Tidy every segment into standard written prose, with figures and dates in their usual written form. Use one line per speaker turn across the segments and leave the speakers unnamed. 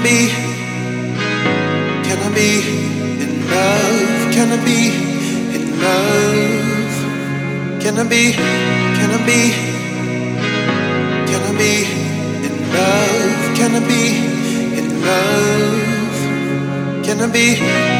be, can I be in love? Can I be in love? Can I be, can I be, can I be in love? Can I be in love? Can I be?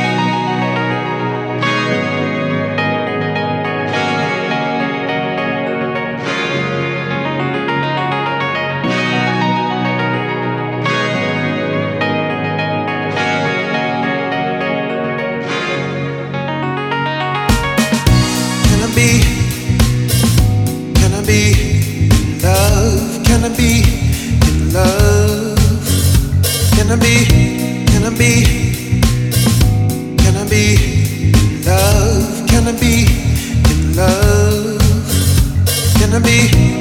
Can I be in love? Can I be in love? Can I be? Can I be? Can I be in love? Can I be in love? Can I be?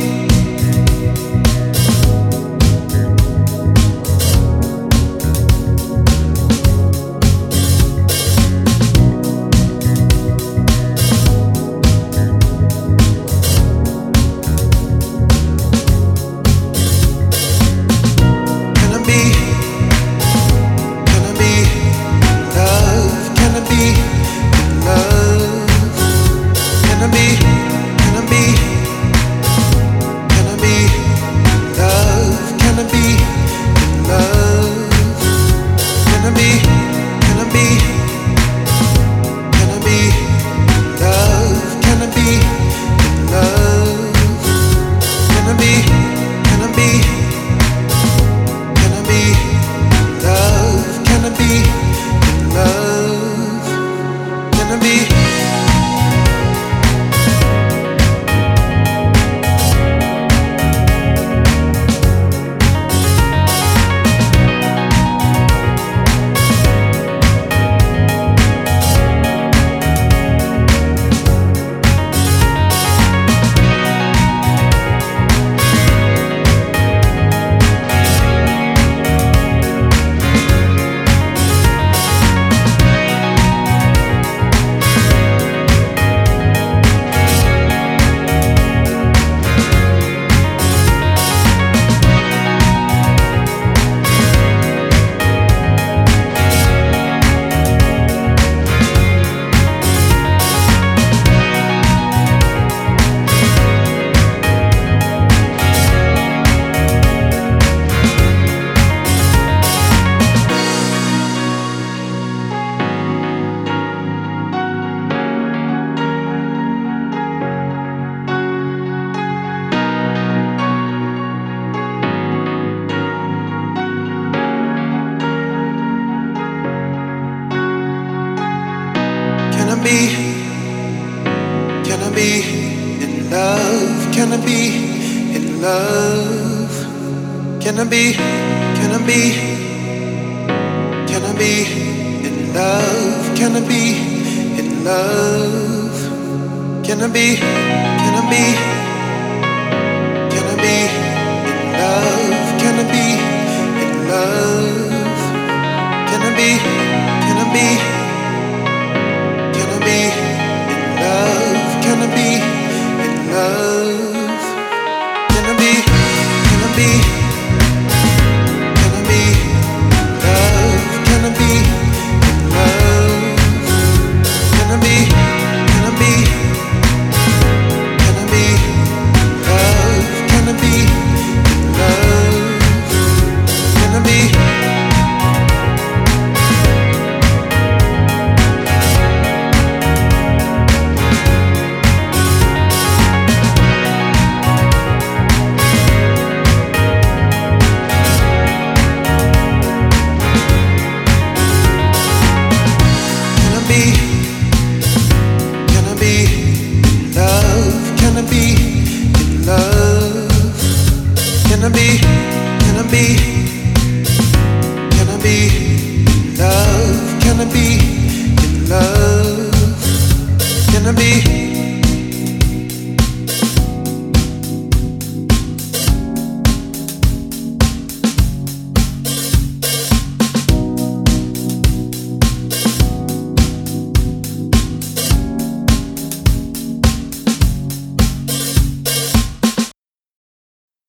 Can I be in love? Can I be in love? Can I be? Can I be? Can I be in love? Can I be in love? Can I be? Can I be? Can I be in love? Can I be in love? Can I be? Can I be? Can I be in love? Can I be? Can I be? Can I be in love? Can I be in love? Can I be? Can I be? Can I be in love? Can I be in love? Can I be? Can I be in love? Can I be? Can I be? Can I be in love? Can I be in love? Can I be?